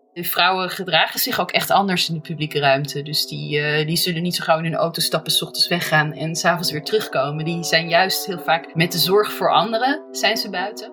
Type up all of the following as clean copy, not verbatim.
De vrouwen gedragen zich ook echt anders in de publieke ruimte. Dus die zullen niet zo gauw in hun auto stappen, 's ochtends weggaan en 's avonds weer terugkomen. Die zijn juist heel vaak met de zorg voor anderen zijn ze buiten.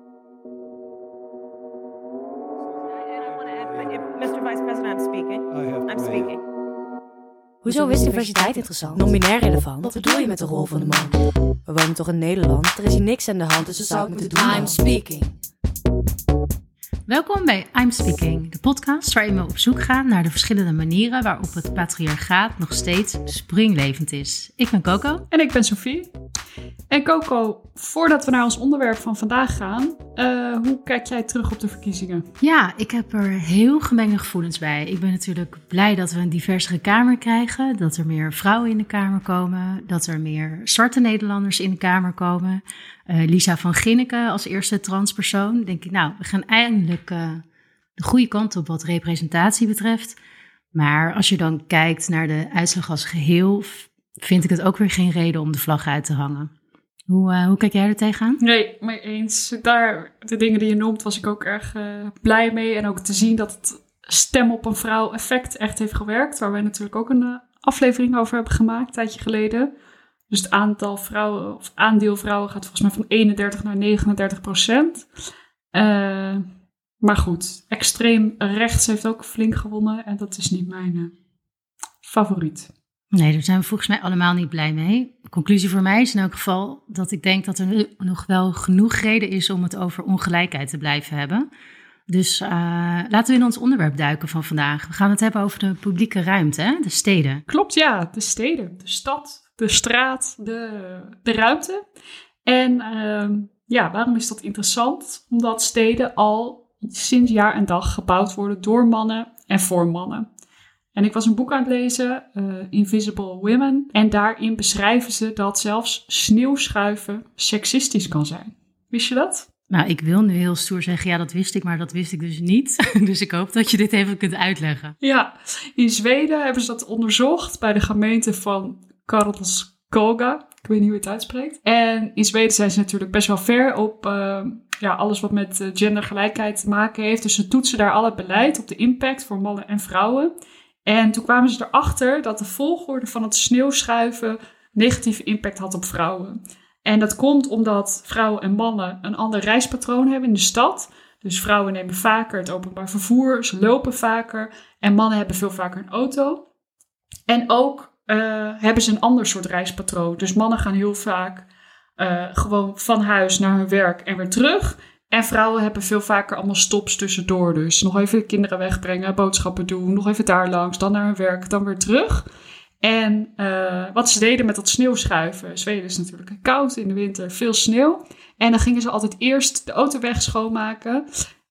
Mr. Vice President, I'm speaking. Hoezo is diversiteit interessant? Non-binair relevant? Wat bedoel je met de rol van de man? We wonen toch in Nederland? Er is hier niks aan de hand, dus we zouden moeten doen. I'm speaking. Welkom bij I'm Speaking, de podcast waarin we op zoek gaan naar de verschillende manieren waarop het patriarchaat nog steeds springlevend is. Ik ben Coco. En ik ben Sophie. En Coco, voordat we naar ons onderwerp van vandaag gaan, hoe kijk jij terug op de verkiezingen? Ja, ik heb er heel gemengde gevoelens bij. Ik ben natuurlijk blij dat we een diversere Kamer krijgen, dat er meer vrouwen in de Kamer komen, dat er meer zwarte Nederlanders in de Kamer komen. Lisa van Ginneken als eerste transpersoon. Denk ik, nou, we gaan eindelijk de goede kant op wat representatie betreft. Maar als je dan kijkt naar de uitslag als geheel, vind ik het ook weer geen reden om de vlag uit te hangen. Hoe kijk jij er tegenaan? Nee, mee eens. Daar, de dingen die je noemt, was ik ook erg blij mee. En ook te zien dat het stem op een vrouw effect echt heeft gewerkt. Waar wij natuurlijk ook een aflevering over hebben gemaakt, een tijdje geleden. Dus het aantal vrouwen, of aandeel vrouwen gaat volgens mij van 31 naar 39%. Maar goed, extreem rechts heeft ook flink gewonnen. En dat is niet mijn favoriet. Nee, daar zijn we volgens mij allemaal niet blij mee. De conclusie voor mij is in elk geval dat ik denk dat er nog wel genoeg reden is om het over ongelijkheid te blijven hebben. Dus laten we in ons onderwerp duiken van vandaag. We gaan het hebben over de publieke ruimte, hè? De steden. Klopt, ja. De steden, de stad, de straat, de ruimte. En waarom is dat interessant? Omdat steden al sinds jaar en dag gebouwd worden door mannen en voor mannen. En ik was een boek aan het lezen, Invisible Women. En daarin beschrijven ze dat zelfs sneeuwschuiven seksistisch kan zijn. Wist je dat? Nou, ik wil nu heel stoer zeggen, ja, dat wist ik, maar dat wist ik dus niet. Dus ik hoop dat je dit even kunt uitleggen. Ja, in Zweden hebben ze dat onderzocht bij de gemeente van Karlskoga. Ik weet niet hoe je het uitspreekt. En in Zweden zijn ze natuurlijk best wel ver op alles wat met gendergelijkheid te maken heeft. Dus ze toetsen daar al het beleid op de impact voor mannen en vrouwen. En toen kwamen ze erachter dat de volgorde van het sneeuwschuiven negatieve impact had op vrouwen. En dat komt omdat vrouwen en mannen een ander reispatroon hebben in de stad. Dus vrouwen nemen vaker het openbaar vervoer, ze lopen vaker. En mannen hebben veel vaker een auto. En ook hebben ze een ander soort reispatroon. Dus mannen gaan heel vaak gewoon van huis naar hun werk en weer terug. En vrouwen hebben veel vaker allemaal stops tussendoor. Dus nog even de kinderen wegbrengen, boodschappen doen, nog even daar langs, dan naar hun werk, dan weer terug. En wat ze deden met dat sneeuwschuiven. Zweden is natuurlijk koud, in de winter veel sneeuw. En dan gingen ze altijd eerst de autoweg schoonmaken.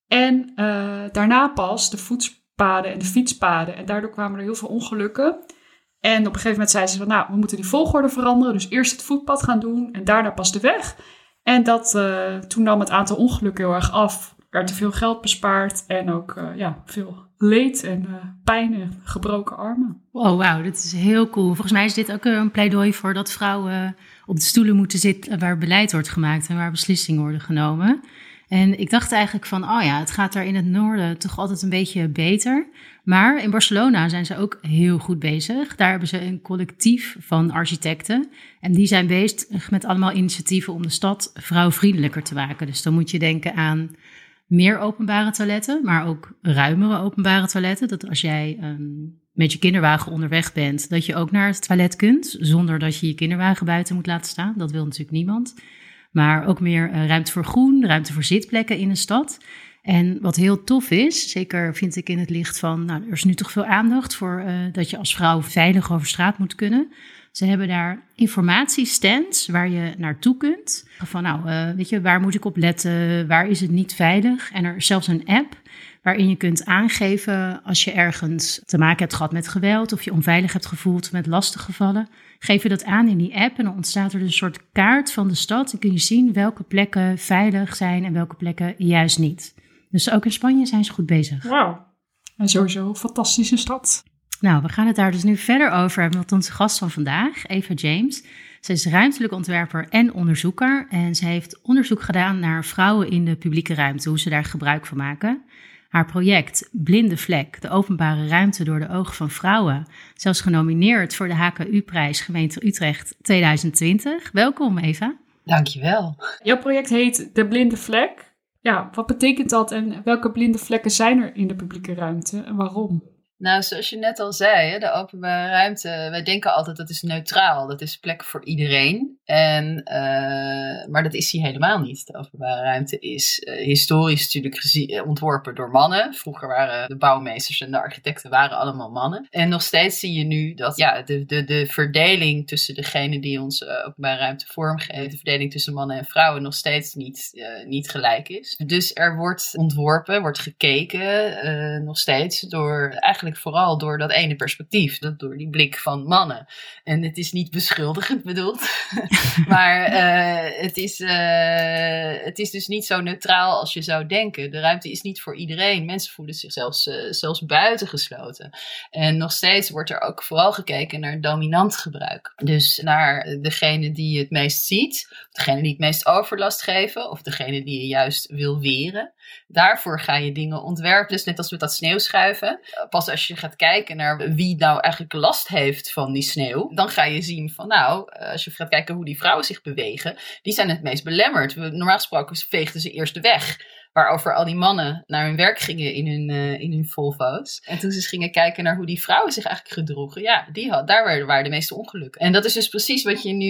En daarna pas de voetspaden en de fietspaden. En daardoor kwamen er heel veel ongelukken. En op een gegeven moment zeiden ze van, nou, we moeten die volgorde veranderen. Dus eerst het voetpad gaan doen en daarna pas de weg. En toen nam het aantal ongelukken heel erg af. Er werd te veel geld bespaard en ook veel leed en pijn en gebroken armen. Oh, wauw, dit is heel cool. Volgens mij is dit ook een pleidooi voor dat vrouwen op de stoelen moeten zitten waar beleid wordt gemaakt en waar beslissingen worden genomen. En ik dacht eigenlijk van, het gaat daar in het noorden toch altijd een beetje beter. Maar in Barcelona zijn ze ook heel goed bezig. Daar hebben ze een collectief van architecten. En die zijn bezig met allemaal initiatieven om de stad vrouwvriendelijker te maken. Dus dan moet je denken aan meer openbare toiletten, maar ook ruimere openbare toiletten. Dat als jij met je kinderwagen onderweg bent, dat je ook naar het toilet kunt, zonder dat je je kinderwagen buiten moet laten staan. Dat wil natuurlijk niemand. Maar ook meer ruimte voor groen, ruimte voor zitplekken in de stad. En wat heel tof is, zeker vind ik in het licht van, er is nu toch veel aandacht voor dat je als vrouw veilig over straat moet kunnen. Ze hebben daar informatiestands waar je naartoe kunt. Van waar moet ik op letten, waar is het niet veilig? En er is zelfs een app waarin je kunt aangeven als je ergens te maken hebt gehad met geweld of je onveilig hebt gevoeld met lastiggevallen. Geef je dat aan in die app en dan ontstaat er dus een soort kaart van de stad. Dan kun je zien welke plekken veilig zijn en welke plekken juist niet. Dus ook in Spanje zijn ze goed bezig. Wauw, en sowieso een fantastische stad. Nou, we gaan het daar dus nu verder over hebben met onze gast van vandaag, Eva James. Ze is ruimtelijk ontwerper en onderzoeker en ze heeft onderzoek gedaan naar vrouwen in de publieke ruimte, hoe ze daar gebruik van maken. Haar project Blinde Vlek, de openbare ruimte door de ogen van vrouwen, zelfs genomineerd voor de HKU-prijs Gemeente Utrecht 2020. Welkom Eva. Dankjewel. Jouw project heet De Blinde Vlek. Ja, wat betekent dat en welke blinde vlekken zijn er in de publieke ruimte en waarom? Nou, zoals je net al zei, de openbare ruimte, wij denken altijd dat is neutraal. Dat is plek voor iedereen. Maar dat is die helemaal niet. De openbare ruimte is historisch natuurlijk ontworpen door mannen. Vroeger waren de bouwmeesters en de architecten waren allemaal mannen. En nog steeds zie je nu dat de verdeling tussen degenen die onze openbare ruimte vormgeven, de verdeling tussen mannen en vrouwen nog steeds niet gelijk is. Dus er wordt ontworpen, wordt gekeken, nog steeds eigenlijk vooral door dat ene perspectief, door die blik van mannen. En het is niet beschuldigend bedoeld, maar het is dus niet zo neutraal als je zou denken. De ruimte is niet voor iedereen. Mensen voelen zich zelfs buitengesloten. En nog steeds wordt er ook vooral gekeken naar dominant gebruik. Dus naar degene die het meest ziet, degene die het meest overlast geven, of degene die je juist wil weren. Daarvoor ga je dingen ontwerpen. Dus net als met dat sneeuwschuiven. Pas als je gaat kijken naar wie nou eigenlijk last heeft van die sneeuw, dan ga je zien van als je gaat kijken hoe die vrouwen zich bewegen, die zijn het meest belemmerd. Normaal gesproken veegden ze eerst de weg, waarover al die mannen naar hun werk gingen in hun Volvo's. En toen ze gingen kijken naar hoe die vrouwen zich eigenlijk gedroegen, daar waren de meeste ongelukken. En dat is dus precies wat je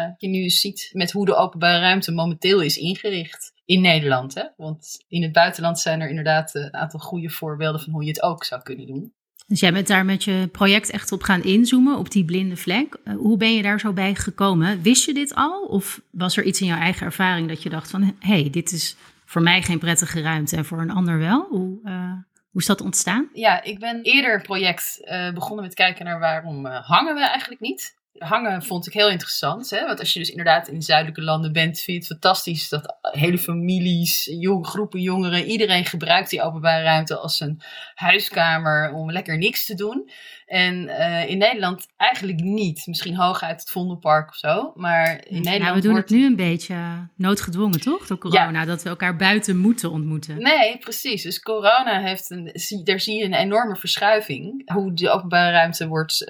nu ziet met hoe de openbare ruimte momenteel is ingericht. In Nederland, hè? Want in het buitenland zijn er inderdaad een aantal goede voorbeelden van hoe je het ook zou kunnen doen. Dus jij bent daar met je project echt op gaan inzoomen, op die blinde vlek. Hoe ben je daar zo bij gekomen? Wist je dit al? Of was er iets in jouw eigen ervaring dat je dacht van, dit is voor mij geen prettige ruimte en voor een ander wel? Hoe is dat ontstaan? Ja, ik ben eerder een project begonnen met kijken naar waarom hangen we eigenlijk niet. Hangen vond ik heel interessant, hè? Want als je dus inderdaad in zuidelijke landen bent, vind je het fantastisch dat hele families, groepen jongeren, iedereen gebruikt die openbare ruimte als een huiskamer om lekker niks te doen. En in Nederland eigenlijk niet. Misschien hooguit het Vondelpark of zo. Maar in Nederland we doen het nu een beetje noodgedwongen, toch? Door corona, dat we elkaar buiten moeten ontmoeten. Nee, precies. Dus corona daar zie je een enorme verschuiving. Hoe de openbare ruimte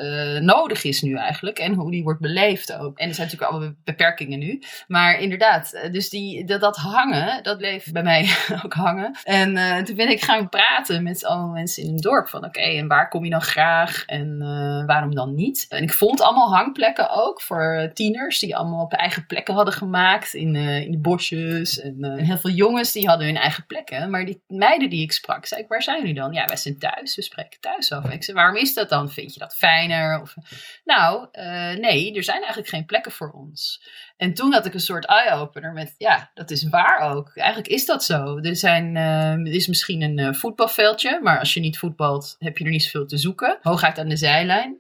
nodig is nu eigenlijk. En hoe die wordt beleefd ook. En er zijn natuurlijk allemaal beperkingen nu. Maar inderdaad, dus dat hangen, dat bleef bij mij ook hangen. En toen ben ik gaan praten met allemaal mensen in een dorp. Van oké, en waar kom je dan graag? En waarom dan niet? En ik vond allemaal hangplekken ook voor tieners die allemaal op eigen plekken hadden gemaakt in de bosjes. En heel veel jongens die hadden hun eigen plekken. Maar die meiden die ik sprak, zei ik, waar zijn jullie dan? Ja, wij zijn thuis. We spreken thuis over. Ik zei, waarom is dat dan? Vind je dat fijner? Of, nee, er zijn eigenlijk geen plekken voor ons. En toen had ik een soort eye-opener met, dat is waar ook. Eigenlijk is dat zo. Er is misschien een voetbalveldje, maar als je niet voetbalt, heb je er niet zoveel te zoeken. Hooguit aan de zijlijn.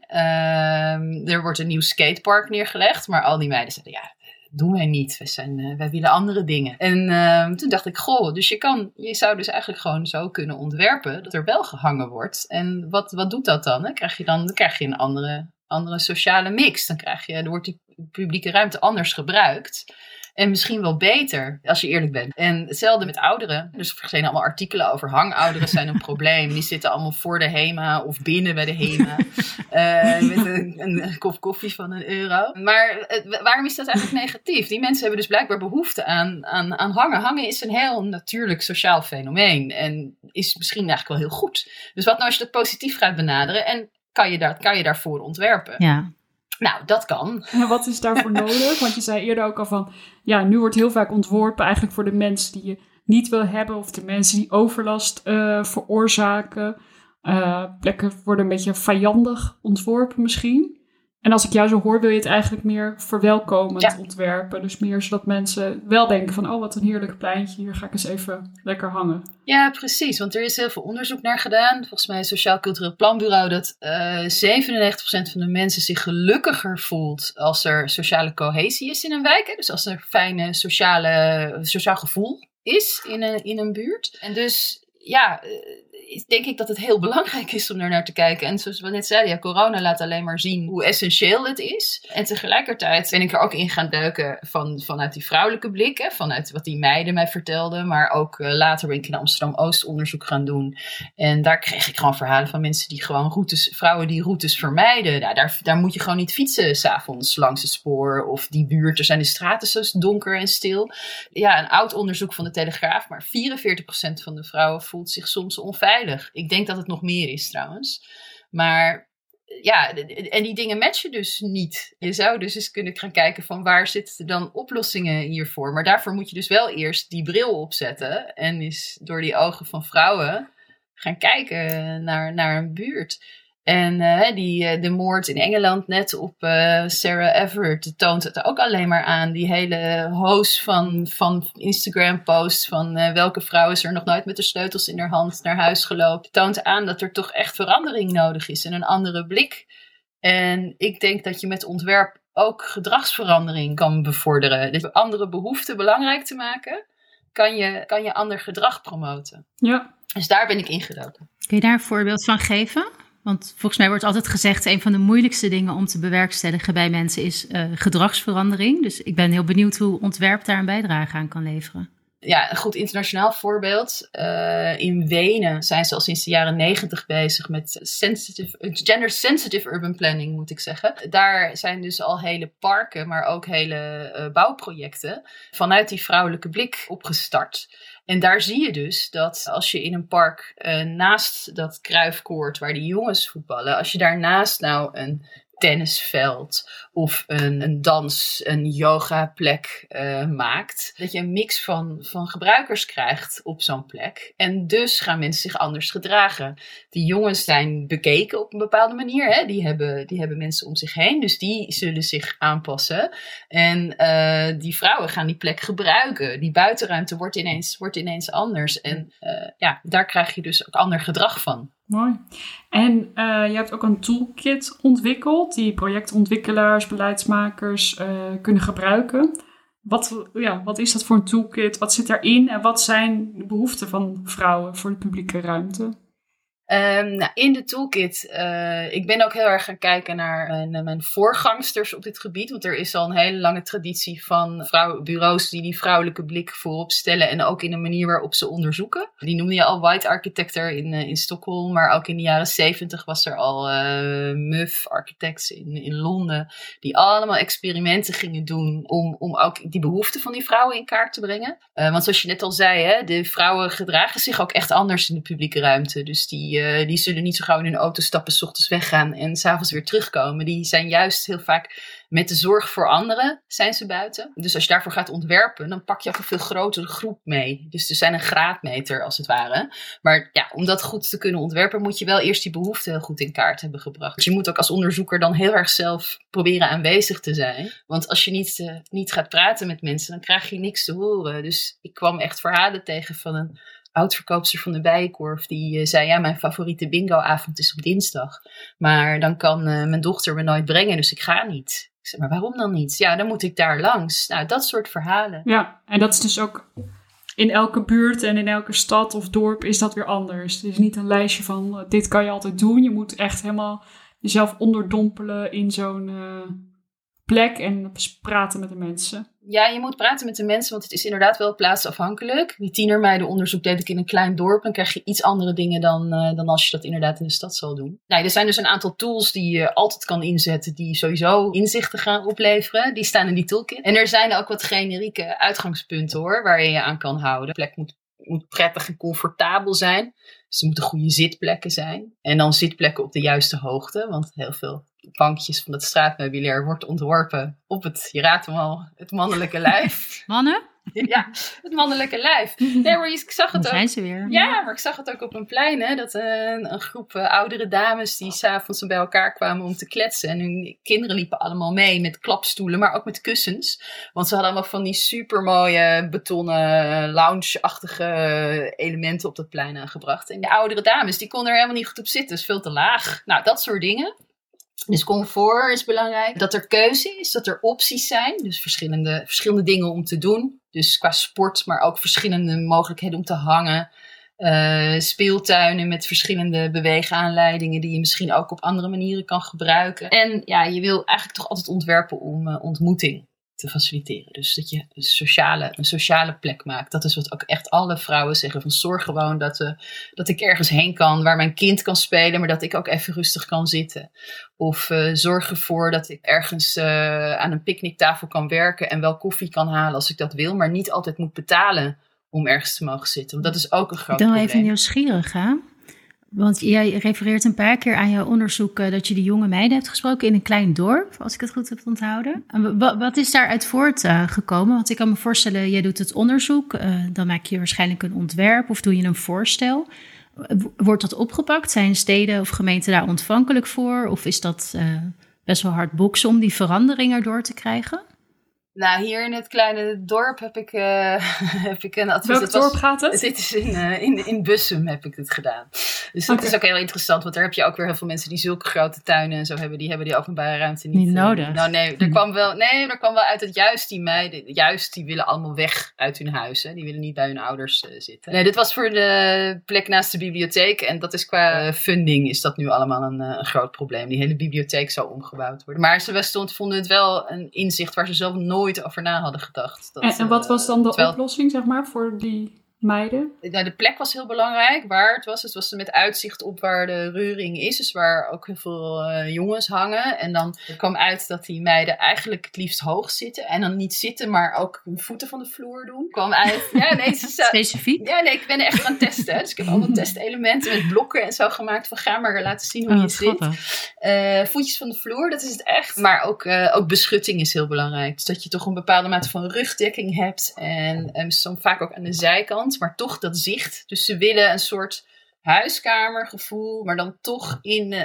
Er wordt een nieuw skatepark neergelegd, maar al die meiden zeiden, doen wij niet. Wij willen andere dingen. En toen dacht ik, dus je zou dus eigenlijk gewoon zo kunnen ontwerpen dat er wel gehangen wordt. En wat doet dat dan? Dan krijg je een andere sociale mix. Dan wordt die publieke ruimte anders gebruikt. En misschien wel beter, als je eerlijk bent. En hetzelfde met ouderen. Dus er zijn allemaal artikelen over hangouderen zijn een probleem. Die zitten allemaal voor de HEMA of binnen bij de HEMA. Met een kop koffie van €1. Maar waarom is dat eigenlijk negatief? Die mensen hebben dus blijkbaar behoefte aan hangen. Hangen is een heel natuurlijk sociaal fenomeen. En is misschien eigenlijk wel heel goed. Dus wat nou als je dat positief gaat benaderen? En kan je daarvoor ontwerpen? Ja. Nou, dat kan. En wat is daarvoor nodig? Want je zei eerder ook al van, nu wordt heel vaak ontworpen eigenlijk voor de mensen die je niet wil hebben. Of de mensen die overlast veroorzaken. Plekken worden een beetje vijandig ontworpen misschien. En als ik jou zo hoor, wil je het eigenlijk meer verwelkomend ontwerpen. Dus meer zodat mensen wel denken van, wat een heerlijk pleintje. Hier ga ik eens even lekker hangen. Ja, precies. Want er is heel veel onderzoek naar gedaan. Volgens mij het Sociaal Cultureel Planbureau dat 97% van de mensen zich gelukkiger voelt als er sociale cohesie is in een wijk. Hè? Dus als er fijne sociaal gevoel is in een buurt. En dus denk ik dat het heel belangrijk is om naar te kijken. En zoals we net zeiden, corona laat alleen maar zien hoe essentieel het is. En tegelijkertijd ben ik er ook in gaan duiken vanuit die vrouwelijke blik. Hè, vanuit wat die meiden mij vertelden. Maar ook later ben ik in Amsterdam-Oost onderzoek gaan doen. En daar kreeg ik gewoon verhalen van mensen die gewoon vrouwen die routes vermijden. Nou, daar moet je gewoon niet fietsen 's avonds langs het spoor. Of die buurt, er zijn de straten zo donker en stil. Ja, een oud onderzoek van de Telegraaf. Maar 44% van de vrouwen voelt zich soms onveilig. Ik denk dat het nog meer is trouwens. Maar ja, en die dingen matchen dus niet. Je zou dus eens kunnen gaan kijken van waar zitten dan oplossingen hiervoor. Maar daarvoor moet je dus wel eerst die bril opzetten. En eens door die ogen van vrouwen gaan kijken naar een buurt. En de moord in Engeland net op Sarah Everard toont het ook alleen maar aan. Die hele host van Instagram-posts van welke vrouw is er nog nooit met de sleutels in haar hand naar huis gelopen. Toont aan dat er toch echt verandering nodig is en een andere blik. En ik denk dat je met ontwerp ook gedragsverandering kan bevorderen. Dus andere behoeften belangrijk te maken, kan je ander gedrag promoten. Ja. Dus daar ben ik ingedoken. Kun je daar een voorbeeld van geven? Want volgens mij wordt altijd gezegd, een van de moeilijkste dingen om te bewerkstelligen bij mensen is gedragsverandering. Dus ik ben heel benieuwd hoe ontwerp daar een bijdrage aan kan leveren. Ja, een goed internationaal voorbeeld. In Wenen zijn ze al sinds de jaren 90 bezig met gender-sensitive urban planning, moet ik zeggen. Daar zijn dus al hele parken, maar ook hele bouwprojecten vanuit die vrouwelijke blik opgestart. En daar zie je dus dat als je in een park naast dat kruifkoord waar die jongens voetballen, als je daarnaast nou een tennisveld of een yogaplek maakt, dat je een mix van gebruikers krijgt op zo'n plek. En dus gaan mensen zich anders gedragen. Die jongens zijn bekeken op een bepaalde manier. Hè? Die hebben mensen om zich heen, dus die zullen zich aanpassen. En die vrouwen gaan die plek gebruiken. Die buitenruimte wordt ineens anders. En daar krijg je dus ook ander gedrag van. Mooi. En je hebt ook een toolkit ontwikkeld die projectontwikkelaars, beleidsmakers kunnen gebruiken. Wat is dat voor een toolkit? Wat zit daarin? En wat zijn de behoeften van vrouwen voor de publieke ruimte? In de toolkit, ik ben ook heel erg gaan kijken naar mijn voorgangsters op dit gebied. Want er is al een hele lange traditie van bureaus die vrouwelijke blik voorop stellen. En ook in de manier waarop ze onderzoeken. Die noemde je al White Architecture in Stockholm. Maar ook in de jaren 70 was er al MUF Architects in Londen. Die allemaal experimenten gingen doen om ook die behoeften van die vrouwen in kaart te brengen. Want zoals je net al zei, hè, de vrouwen gedragen zich ook echt anders in de publieke ruimte. Dus die zullen niet zo gauw in hun auto stappen, 's ochtends weggaan en 's avonds weer terugkomen. Die zijn juist heel vaak met de zorg voor anderen zijn ze buiten. Dus als je daarvoor gaat ontwerpen, dan pak je ook een veel grotere groep mee. Dus er zijn een graadmeter als het ware. Maar ja, om dat goed te kunnen ontwerpen, moet je wel eerst die behoeften heel goed in kaart hebben gebracht. Dus je moet ook als onderzoeker dan heel erg zelf proberen aanwezig te zijn. Want als je niet gaat praten met mensen, dan krijg je niks te horen. Dus ik kwam echt verhalen tegen van een oudverkoopster van de Bijenkorf, die zei, ja, mijn favoriete bingoavond is op dinsdag. Maar dan kan mijn dochter me nooit brengen, dus ik ga niet. Ik zei, maar waarom dan niet? Ja, dan moet ik daar langs. Nou, dat soort verhalen. Ja, en dat is dus ook in elke buurt en in elke stad of dorp is dat weer anders. Het is niet een lijstje van, dit kan je altijd doen. Je moet echt helemaal jezelf onderdompelen in zo'n plek en praten met de mensen. Ja, je moet praten met de mensen, want het is inderdaad wel plaatsafhankelijk. Die tienermeidenonderzoek deed ik in een klein dorp. Dan krijg je iets andere dingen dan als je dat inderdaad in de stad zal doen. Nou, er zijn dus een aantal tools die je altijd kan inzetten, die sowieso inzichten gaan opleveren. Die staan in die toolkit. En er zijn ook wat generieke uitgangspunten hoor, waar je je aan kan houden. De plek moet prettig en comfortabel zijn. Dus er moeten goede zitplekken zijn. En dan zitplekken op de juiste hoogte, want heel veel bankjes van het straatmeubilair wordt ontworpen op je raadt hem al, het mannelijke lijf. Mannen? Ja, het mannelijke lijf. Nee, maar ik zag het Dan ook. zijn ze weer. Ja, maar ik zag het ook op een plein, hè, dat een groep oudere dames die 's avonds bij elkaar kwamen om te kletsen. En hun kinderen liepen allemaal mee met klapstoelen, maar ook met kussens. Want ze hadden allemaal van die supermooie betonnen lounge-achtige elementen op dat plein aangebracht. En de oudere dames, die konden er helemaal niet goed op zitten. Dat is veel te laag. Nou, dat soort dingen. Dus comfort is belangrijk. Dat er keuze is, dat er opties zijn. Dus verschillende dingen om te doen. Dus qua sport, maar ook verschillende mogelijkheden om te hangen. speeltuinen met verschillende beweegaanleidingen die je misschien ook op andere manieren kan gebruiken. En ja, je wil eigenlijk toch altijd ontwerpen om ontmoeting te faciliteren. Dus dat je een sociale plek maakt. Dat is wat ook echt alle vrouwen zeggen. Van zorg gewoon dat ik ergens heen kan waar mijn kind kan spelen, maar dat ik ook even rustig kan zitten. Of zorg ervoor dat ik ergens aan een picknicktafel kan werken en wel koffie kan halen als ik dat wil, maar niet altijd moet betalen om ergens te mogen zitten. Want dat is ook een groot probleem. Dan even nieuwsgierig, hè? Want jij refereert een paar keer aan jouw onderzoek dat je die jonge meiden hebt gesproken in een klein dorp, als ik het goed heb onthouden. Wat is daaruit voortgekomen? Want ik kan me voorstellen, jij doet het onderzoek, dan maak je waarschijnlijk een ontwerp of doe je een voorstel. Wordt dat opgepakt? Zijn steden of gemeenten daar ontvankelijk voor? Of is dat best wel hard boksen om die verandering erdoor te krijgen? Nou, hier in het kleine dorp heb ik een advies. Welk dorp gaat het? Dit is in Bussum heb ik het gedaan. Dus dat is ook heel interessant, want daar heb je ook weer heel veel mensen die zulke grote tuinen en zo hebben. Die hebben die openbare ruimte niet nodig. Nou nee, er kwam wel uit dat juist die meiden, die willen allemaal weg uit hun huis. Hè. Die willen niet bij hun ouders zitten. Nee, dit was voor de plek naast de bibliotheek en dat is qua funding is dat nu allemaal een groot probleem. Die hele bibliotheek zou omgebouwd worden. Maar ze vonden het wel een inzicht waar ze zelf nooit over na hadden gedacht. En wat was dan de oplossing, zeg maar, voor die meiden? Nou, de plek was heel belangrijk, waar het was. Het was met uitzicht op waar de reuring is, dus waar ook heel veel jongens hangen. En dan kwam uit dat die meiden eigenlijk het liefst hoog zitten. En dan niet zitten, maar ook hun voeten van de vloer doen. Kwam uit. Ja, nee, specifiek? Ja, nee, ik ben echt aan het testen. Hè. Dus ik heb allemaal testelementen met blokken en zo gemaakt. Van ga maar laten zien hoe je zit. Voetjes van de vloer, dat is het echt. Maar ook beschutting is heel belangrijk. Dus dat je toch een bepaalde mate van rugdekking hebt. En vaak ook aan de zijkant. Maar toch dat zicht. Dus ze willen een soort huiskamergevoel, maar dan toch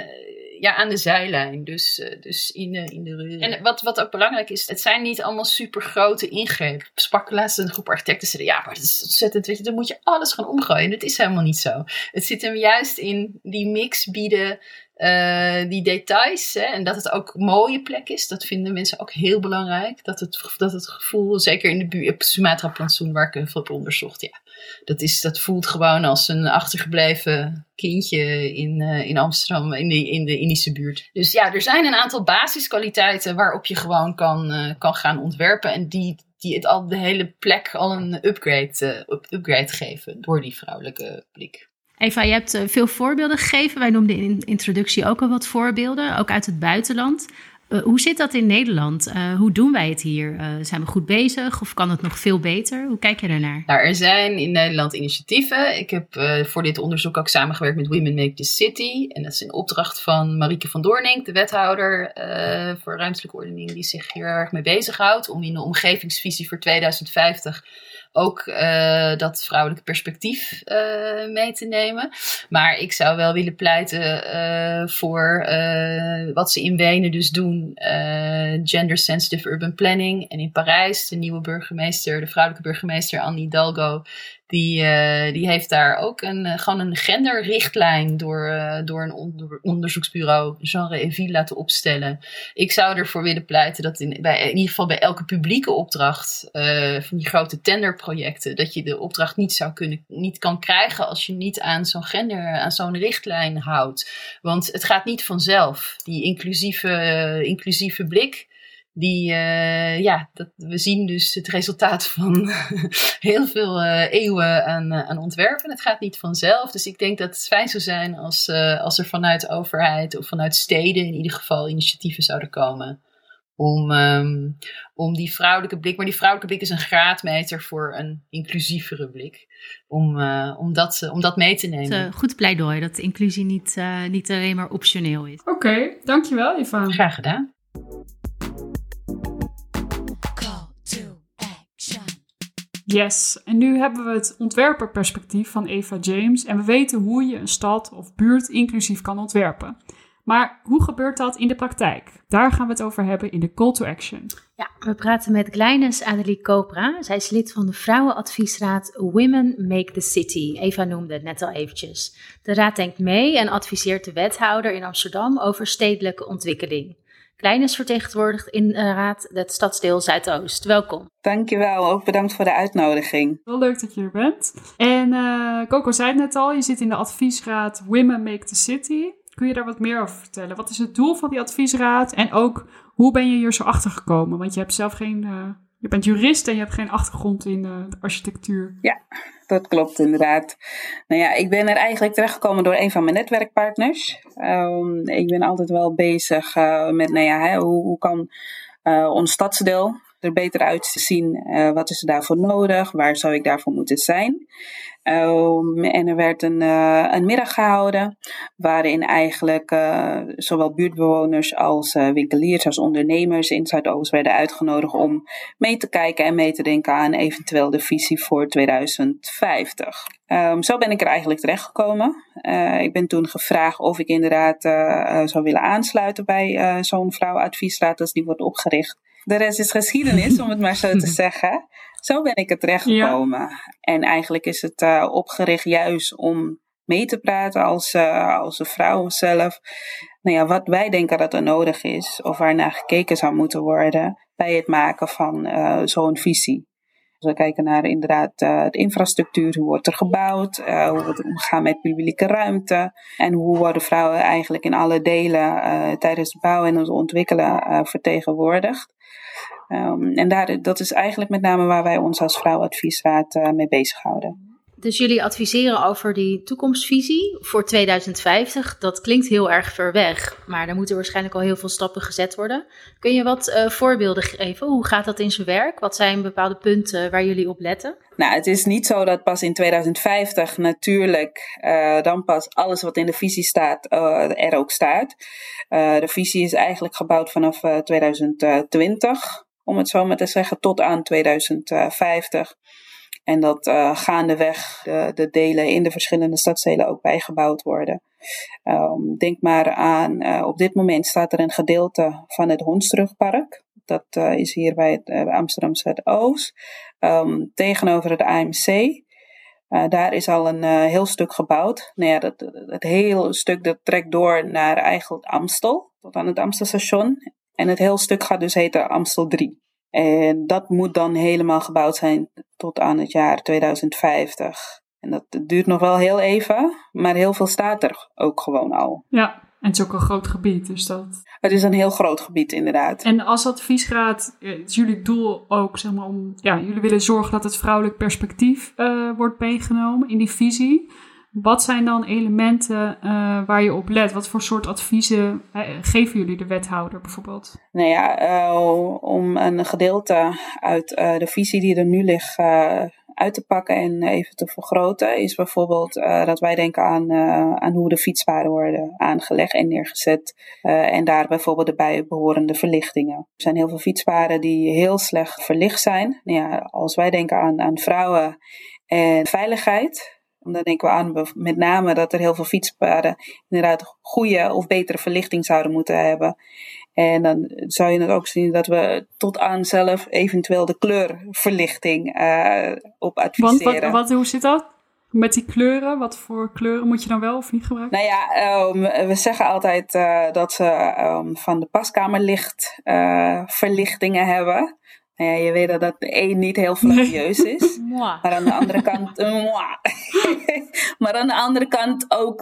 aan de zijlijn. Dus in de reuring. En wat ook belangrijk is, het zijn niet allemaal super grote ingrepen. Ik sprak laatst een groep architecten zeiden, ja, maar dat is ontzettend, weet je, dan moet je alles gaan omgooien. Dat is helemaal niet zo. Het zit hem juist in die mix bieden, die details, hè, en dat het ook een mooie plek is, dat vinden mensen ook heel belangrijk. Dat het gevoel, zeker in de buurt, op Sumatra plantsoen waar ik heel veel heb onderzocht, ja, dat voelt gewoon als een achtergebleven kindje in Amsterdam, in de Indische buurt. Dus ja, er zijn een aantal basiskwaliteiten waarop je gewoon kan gaan ontwerpen en die de hele plek al een upgrade geven door die vrouwelijke blik. Eva, je hebt veel voorbeelden gegeven. Wij noemden in de introductie ook al wat voorbeelden, ook uit het buitenland. Hoe zit dat in Nederland? Hoe doen wij het hier? Zijn we goed bezig of kan het nog veel beter? Hoe kijk je daarnaar? Nou, er zijn in Nederland initiatieven. Ik heb voor dit onderzoek ook samengewerkt met Women Make the City. En dat is een opdracht van Marieke van Doornink, de wethouder voor ruimtelijke ordening, die zich hier erg mee bezighoudt om in de omgevingsvisie voor 2050 ook dat vrouwelijke perspectief mee te nemen. Maar ik zou wel willen pleiten voor wat ze in Wenen dus doen. Gender sensitive urban planning. En in Parijs de nieuwe burgemeester, de vrouwelijke burgemeester Anne Hidalgo, die heeft daar ook gewoon een genderrichtlijn door een onderzoeksbureau Genre et Ville laten opstellen. Ik zou ervoor willen pleiten dat in ieder geval bij elke publieke opdracht van die grote tenderprojecten, dat je de opdracht niet kan krijgen als je niet aan zo'n richtlijn houdt. Want het gaat niet vanzelf. Die inclusieve blik. We zien dus het resultaat van heel veel eeuwen aan ontwerpen. Het gaat niet vanzelf. Dus ik denk dat het fijn zou zijn als er vanuit de overheid of vanuit steden in ieder geval initiatieven zouden komen. Om die vrouwelijke blik, maar die vrouwelijke blik is een graadmeter voor een inclusievere blik. Om dat mee te nemen. Het is goed pleidooi dat inclusie niet alleen maar optioneel is. Oké, dankjewel Eva. Graag gedaan. Yes, en nu hebben we het ontwerperperspectief van Eva James en we weten hoe je een stad of buurt inclusief kan ontwerpen. Maar hoe gebeurt dat in de praktijk? Daar gaan we het over hebben in de Call to Action. Ja, we praten met Glynis Adelie Copra. Zij is lid van de vrouwenadviesraad Women Make the City. Eva noemde het net al eventjes. De raad denkt mee en adviseert de wethouder in Amsterdam over stedelijke ontwikkeling. Klein is vertegenwoordigd in de raad het stadsdeel Zuidoost. Welkom. Dankjewel, ook bedankt voor de uitnodiging. Wel leuk dat je er bent. En Coco zei het net al, je zit in de adviesraad Women Make the City. Kun je daar wat meer over vertellen? Wat is het doel van die adviesraad? En ook, hoe ben je hier zo achter gekomen? Want je hebt zelf je bent jurist en je hebt geen achtergrond in de architectuur. Ja, dat klopt inderdaad. Nou ja, ik ben er eigenlijk terechtgekomen door een van mijn netwerkpartners. Ik ben altijd wel bezig met, hoe kan ons stadsdeel er beter uit te zien? Wat is er daarvoor nodig? Waar zou ik daarvoor moeten zijn? En er werd een middag gehouden waarin eigenlijk zowel buurtbewoners als winkeliers als ondernemers in Zuidoost werden uitgenodigd om mee te kijken en mee te denken aan eventueel de visie voor 2050. Zo ben ik er eigenlijk terechtgekomen. Ik ben toen gevraagd of ik inderdaad zou willen aansluiten bij zo'n vrouwenadviesraad als die wordt opgericht. De rest is geschiedenis, om het maar zo te zeggen. Zo ben ik er terechtgekomen. Ja. En eigenlijk is het opgericht juist om mee te praten als de vrouwen zelf. Nou ja, wat wij denken dat er nodig is, of waar naar gekeken zou moeten worden bij het maken van zo'n visie. We kijken naar inderdaad de infrastructuur, hoe wordt er gebouwd, hoe wordt er omgaan met publieke ruimte en hoe worden vrouwen eigenlijk in alle delen tijdens het bouwen en het ontwikkelen vertegenwoordigd. En dat is eigenlijk met name waar wij ons als vrouwenadviesraad mee bezighouden. Dus jullie adviseren over die toekomstvisie voor 2050. Dat klinkt heel erg ver weg, maar daar moeten waarschijnlijk al heel veel stappen gezet worden. Kun je wat voorbeelden geven? Hoe gaat dat in zijn werk? Wat zijn bepaalde punten waar jullie op letten? Nou, het is niet zo dat pas in 2050 natuurlijk dan pas alles wat in de visie staat er ook staat. De visie is eigenlijk gebouwd vanaf 2020, om het zo maar te zeggen, tot aan 2050. En dat gaandeweg de delen in de verschillende stadsdelen ook bijgebouwd worden. Denk maar aan, op dit moment staat er een gedeelte van het Hondsrugpark. Dat is hier bij het Amsterdam Zuidoost. Tegenover het AMC. Daar is al een heel stuk gebouwd. Nou ja, het hele stuk dat trekt door naar eigenlijk Amstel. Tot aan het Amstelstation. En het hele stuk gaat dus heten Amstel 3. En dat moet dan helemaal gebouwd zijn tot aan het jaar 2050. En dat duurt nog wel heel even, maar heel veel staat er ook gewoon al. Ja, en het is ook een groot gebied, dus dat... Het is een heel groot gebied, inderdaad. En als adviesraad is jullie doel ook, zeg maar, jullie willen zorgen dat het vrouwelijk perspectief wordt meegenomen in die visie. Wat zijn dan elementen waar je op let? Wat voor soort adviezen geven jullie de wethouder bijvoorbeeld? Nou ja, om een gedeelte uit de visie die er nu ligt uit te pakken en even te vergroten, is bijvoorbeeld dat wij denken aan hoe de fietspaden worden aangelegd en neergezet. En daar bijvoorbeeld de bijbehorende verlichtingen. Er zijn heel veel fietspaden die heel slecht verlicht zijn. Nou ja, als wij denken aan vrouwen en veiligheid, dan denken we aan met name dat er heel veel fietspaden inderdaad goede of betere verlichting zouden moeten hebben. En dan zou je het ook zien dat we tot aan zelf eventueel de kleurverlichting op adviseren. Want hoe zit dat? Met die kleuren, wat voor kleuren moet je dan wel of niet gebruiken? Nou ja, we zeggen altijd dat ze van de paskamerlicht verlichtingen hebben. Nou ja, je weet dat dat de een niet heel flatieus is. Maar aan de andere kant... maar aan de andere kant ook...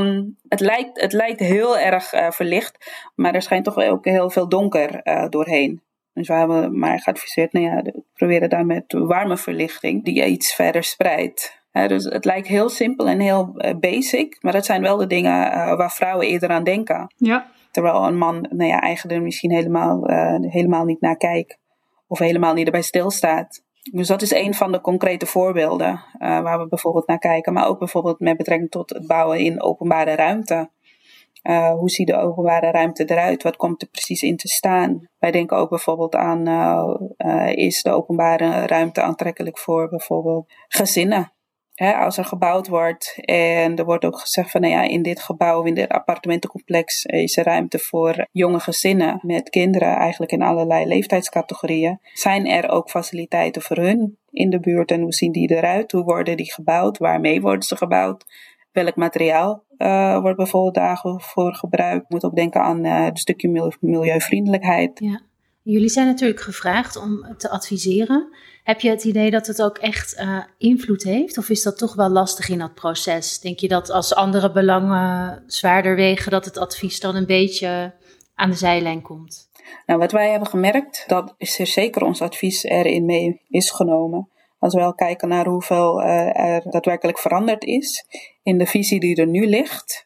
Het lijkt heel erg verlicht. Maar er schijnt toch ook heel veel donker doorheen. Dus we hebben maar geadviseerd... proberen daar met warme verlichting... die iets verder spreidt. Dus het lijkt heel simpel en heel basic. Maar dat zijn wel de dingen waar vrouwen eerder aan denken. Ja. Terwijl een man eigenlijk er misschien helemaal niet naar kijkt. Of helemaal niet erbij stilstaat. Dus dat is een van de concrete voorbeelden waar we bijvoorbeeld naar kijken. Maar ook bijvoorbeeld met betrekking tot het bouwen in openbare ruimte. Hoe ziet de openbare ruimte eruit? Wat komt er precies in te staan? Wij denken ook bijvoorbeeld aan, is de openbare ruimte aantrekkelijk voor bijvoorbeeld gezinnen? Als er gebouwd wordt en er wordt ook gezegd van in dit gebouw, in dit appartementencomplex is er ruimte voor jonge gezinnen met kinderen eigenlijk in allerlei leeftijdscategorieën. Zijn er ook faciliteiten voor hun in de buurt en hoe zien die eruit? Hoe worden die gebouwd? Waarmee worden ze gebouwd? welk materiaal wordt bijvoorbeeld daarvoor gebruikt. Je moet ook denken aan het stukje milieuvriendelijkheid. Ja. Jullie zijn natuurlijk gevraagd om te adviseren. Heb je het idee dat het ook echt invloed heeft? Of is dat toch wel lastig in dat proces? Denk je dat als andere belangen zwaarder wegen, dat het advies dan een beetje aan de zijlijn komt? Nou, wat wij hebben gemerkt, dat is er zeker ons advies erin mee is genomen. Als we al kijken naar hoeveel er daadwerkelijk veranderd is in de visie die er nu ligt,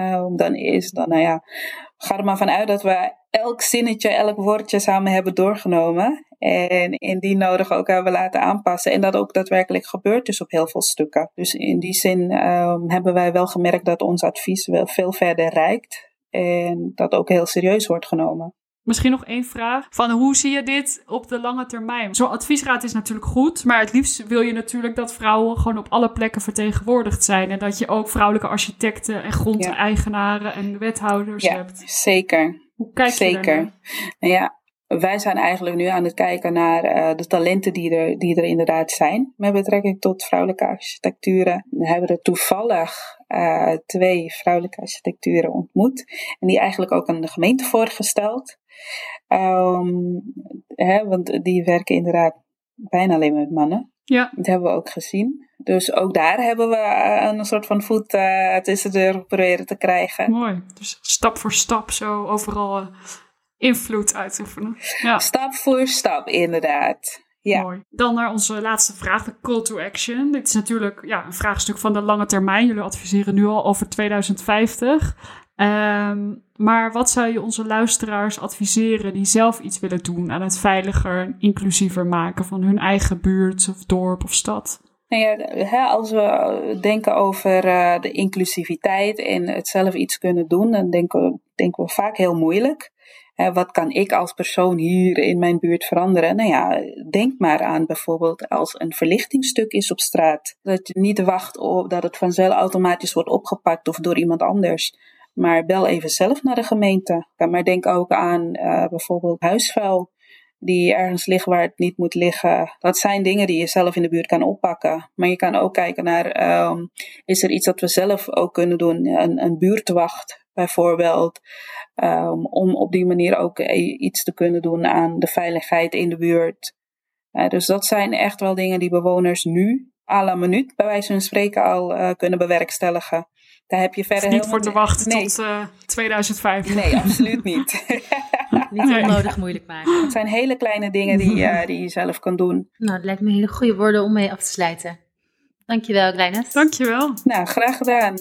ga er maar vanuit dat we elk zinnetje, elk woordje samen hebben doorgenomen. En indien nodig ook hebben laten aanpassen. En dat ook daadwerkelijk gebeurt dus op heel veel stukken. Dus in die zin hebben wij wel gemerkt dat ons advies wel veel verder reikt. En dat ook heel serieus wordt genomen. Misschien nog 1 vraag. Van hoe zie je dit op de lange termijn? Zo'n adviesraad is natuurlijk goed. Maar het liefst wil je natuurlijk dat vrouwen gewoon op alle plekken vertegenwoordigd zijn. En dat je ook vrouwelijke architecten en grondeigenaren en wethouders hebt. Zeker. Hoe kijk je daarnaar? Nou ja, wij zijn eigenlijk nu aan het kijken naar de talenten die er inderdaad zijn. Met betrekking tot vrouwelijke architecturen. We hebben er toevallig 2 vrouwelijke architecturen ontmoet. En die eigenlijk ook aan de gemeente voorgesteld. Want die werken inderdaad bijna alleen met mannen. Ja. Dat hebben we ook gezien. Dus ook daar hebben we een soort van voet tussen de deur proberen te krijgen. Mooi. Dus stap voor stap zo overal invloed uitoefenen. Ja. Stap voor stap, inderdaad. Ja. Mooi. Dan naar onze laatste vraag, de call to action. Dit is natuurlijk een vraagstuk van de lange termijn. Jullie adviseren nu al over 2050. Maar wat zou je onze luisteraars adviseren die zelf iets willen doen aan het veiliger en inclusiever maken van hun eigen buurt of dorp of stad? Nou ja, als we denken over de inclusiviteit en het zelf iets kunnen doen, dan denken we vaak heel moeilijk. Wat kan ik als persoon hier in mijn buurt veranderen? Nou ja, denk maar aan bijvoorbeeld als een verlichtingstuk is op straat. Dat je niet wacht op dat het vanzelf automatisch wordt opgepakt of door iemand anders. Maar bel even zelf naar de gemeente. Maar denk ook aan bijvoorbeeld huisvuil die ergens ligt waar het niet moet liggen. Dat zijn dingen die je zelf in de buurt kan oppakken. Maar je kan ook kijken naar, is er iets dat we zelf ook kunnen doen? Een buurtwacht bijvoorbeeld. Om op die manier ook iets te kunnen doen aan de veiligheid in de buurt. Dus dat zijn echt wel dingen die bewoners nu, à la minuut, bij wijze van spreken al kunnen bewerkstelligen. Daar heb je verder niet voor te wachten tot 2005. Nee, absoluut niet. Niet onnodig moeilijk maken. Het zijn hele kleine dingen die je zelf kan doen. Nou, het lijkt me hele goede woorden om mee af te sluiten. Dankjewel, Glynis. Dankjewel. Nou, graag gedaan.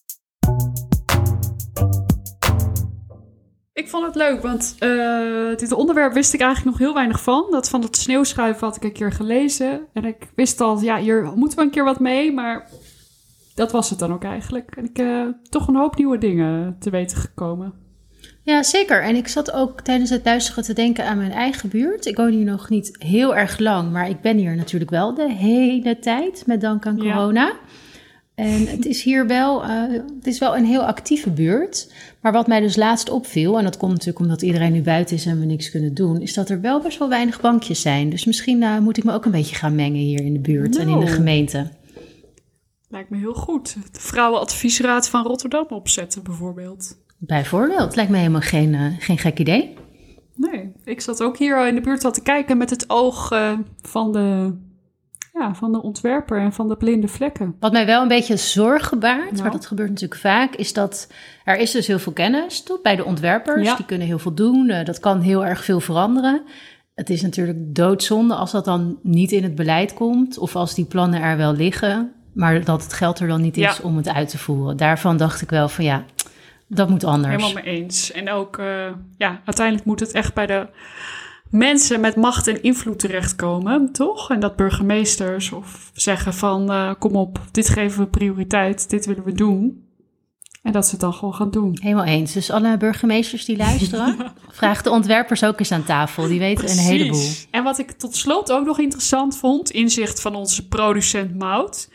Ik vond het leuk, want dit onderwerp wist ik eigenlijk nog heel weinig van. Dat van het sneeuwschuiven had ik een keer gelezen. En ik wist al, hier moeten we een keer wat mee, maar dat was het dan ook eigenlijk. En ik toch een hoop nieuwe dingen te weten gekomen. Ja, zeker. En ik zat ook tijdens het luisteren te denken aan mijn eigen buurt. Ik woon hier nog niet heel erg lang, maar ik ben hier natuurlijk wel de hele tijd, met dank aan corona. Ja. En het is hier wel, een heel actieve buurt. Maar wat mij dus laatst opviel, en dat komt natuurlijk omdat iedereen nu buiten is en we niks kunnen doen, is dat er wel best wel weinig bankjes zijn. Dus misschien moet ik me ook een beetje gaan mengen hier in de buurt en in de gemeente. Lijkt me heel goed. De Vrouwenadviesraad van Rotterdam opzetten bijvoorbeeld. Bijvoorbeeld. Lijkt me helemaal geen gek idee. Nee, ik zat ook hier in de buurt al te kijken met het oog van de ontwerper en van de blinde vlekken. Wat mij wel een beetje zorgen baart, maar dat gebeurt natuurlijk vaak, is dat er is dus heel veel kennis bij de ontwerpers. Ja. Die kunnen heel veel doen. Dat kan heel erg veel veranderen. Het is natuurlijk doodzonde als dat dan niet in het beleid komt of als die plannen er wel liggen, maar dat het geld er dan niet is om het uit te voeren. Daarvan dacht ik wel van dat moet anders. Helemaal mee eens. En ook, uiteindelijk moet het echt bij de mensen met macht en invloed terechtkomen, toch? En dat burgemeesters of zeggen van, kom op, dit geven we prioriteit, dit willen we doen. En dat ze het dan gewoon gaan doen. Helemaal eens. Dus alle burgemeesters die luisteren, vraag de ontwerpers ook eens aan tafel. Die weten een heleboel. En wat ik tot slot ook nog interessant vond, inzicht van onze producent Maud.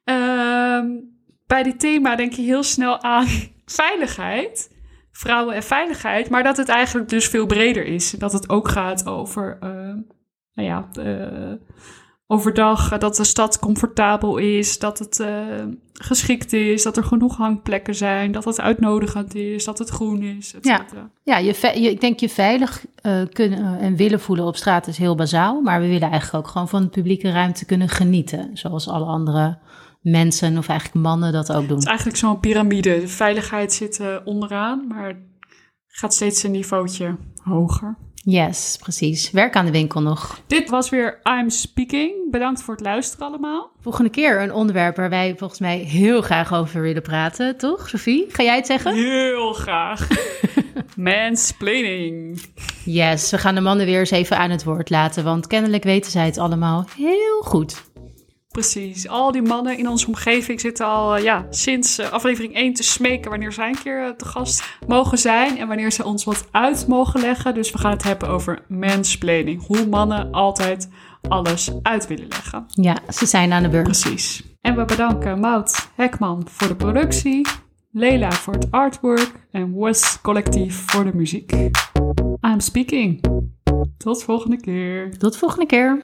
Bij dit thema denk je heel snel aan veiligheid, vrouwen en veiligheid, maar dat het eigenlijk dus veel breder is. Dat het ook gaat over overdag dat de stad comfortabel is, dat het geschikt is, dat er genoeg hangplekken zijn, dat het uitnodigend is, dat het groen is, et cetera. Ja, ik denk je veilig kunnen en willen voelen op straat is heel bazaal, maar we willen eigenlijk ook gewoon van de publieke ruimte kunnen genieten, zoals alle andere mensen of eigenlijk mannen dat ook doen. Het is eigenlijk zo'n piramide. De veiligheid zit onderaan, maar gaat steeds een niveautje hoger. Yes, precies. Werk aan de winkel nog. Dit was weer I'm Speaking. Bedankt voor het luisteren allemaal. Volgende keer een onderwerp waar wij volgens mij heel graag over willen praten, toch, Sophie? Ga jij het zeggen? Heel graag. Mansplaining. Yes, we gaan de mannen weer eens even aan het woord laten, want kennelijk weten zij het allemaal heel goed. Precies. Al die mannen in onze omgeving zitten al sinds aflevering 1 te smeken wanneer zij een keer te gast mogen zijn en wanneer ze ons wat uit mogen leggen. Dus we gaan het hebben over mansplaining. Hoe mannen altijd alles uit willen leggen. Ja, ze zijn aan de beurt. Precies. En we bedanken Maud Hekman voor de productie, Leila voor het artwork en Wes Collectief voor de muziek. I'm Speaking. Tot volgende keer. Tot volgende keer.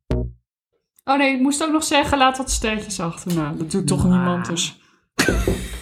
Oh nee, ik moest ook nog zeggen, laat wat sterretjes achter. Nou, dat doet toch niemand, dus...